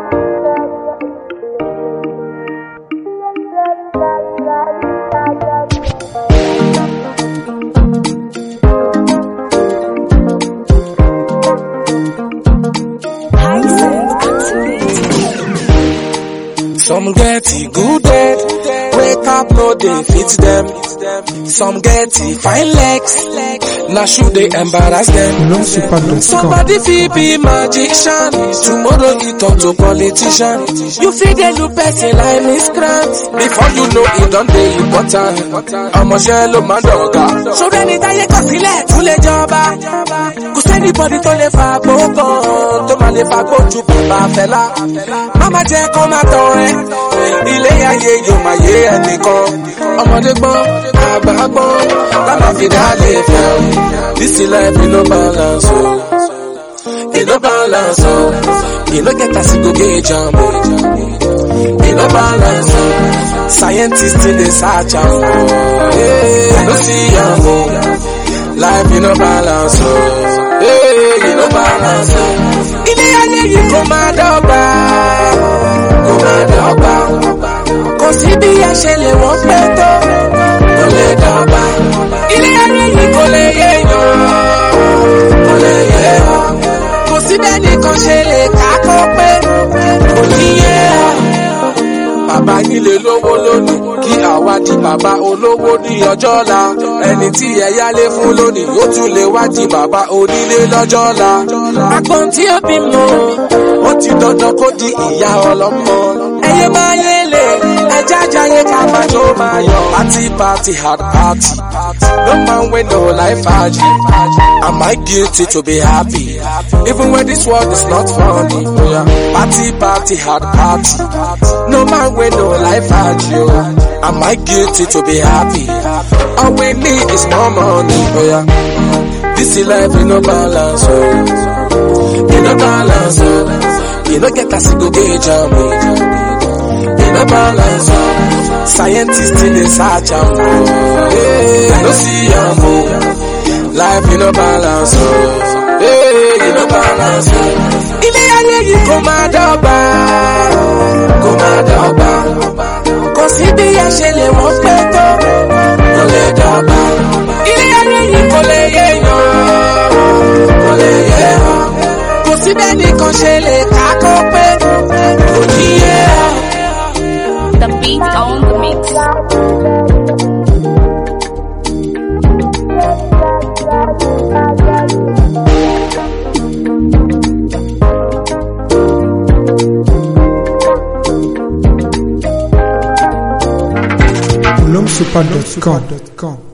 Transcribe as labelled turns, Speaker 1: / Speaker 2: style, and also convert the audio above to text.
Speaker 1: Some get it good head, wake up no dey fit them. Some get it fine legs, now should they embarrass them. Somebody fit be magician, tomorrow he talk to politician. You fit dey do person like miscreant, before you know it don't dey important. I'm a shallow man dogga, so then it I can feel it to le jọba. Cause anybody to le fa gbogbo, to ma le fa gboju baba fela. Mama jẹ́ kó má tọ́ ẹ, ilé ayé yóò máa yé ẹnìkan. Ọmọdé gbọ́n, àgbà gbọ́n, lámà fi dálé fẹ́ o. This life e no balance o, e no balance o. E no get as e go gauge am o, e no balance o. Scientists still dey search am o, e no see am o. Life e no balance o, e no balance o. Ilé ayé yìí kò máa dọ́gba. Kò sí bí ẹ ṣe lè wọ́n pẹ́ tó, kò lè dọ́gba. Ilé ayé yìí kò lè yé yàn, kò lè yé ọ. Kò sí bẹ́ẹ̀ nìkan ṣe lè ká kó pé, kò ní yé ọ. Bàbá yín lè lówó lónìí, kí àwa di bàbá olówó ní ọjọ́ ọ̀la. Ẹni tí ẹ yálé fún lónìí, ó tún lè wá di bàbá onílé lọ́jọ́ ọ̀la. Àpọ̀n tí ó bímọ, ó ti dandan kó di ìyá ọlọ́mọ. Ẹyẹ máa yé lè, ẹja jayé ká máa jó máa yọ. Party hard party, no man wey no life party. Am I guilty to be happy, even when this world is not funny? Oh yeah. Party hard party, no man wey no life party. Oh, am I guilty to be happy? All we need is more money. Oh yeah. This life in no balance. Oh, in no balance. Oh, you no get as you go gauge am. In no balance. Oh, scientists in the search am. Hey, no see am. Life in no balance. Oh, hey, in no balance. Oh, ilé ayé yìí kò máa dọ́gba, kò máa dọ́gba. Kò sí bí ẹ ṣe lè wọ́n pẹ́ tó, kò lè dọ́gba. Ilé ayé yìí kò lè yé yàn, kò lè yé ọ. Kò sí bẹ́ẹ̀ nìkan ṣe lè ká kó pé, kò ní yé ọ.
Speaker 2: The beat on the mix.
Speaker 3: Ulomsuper.com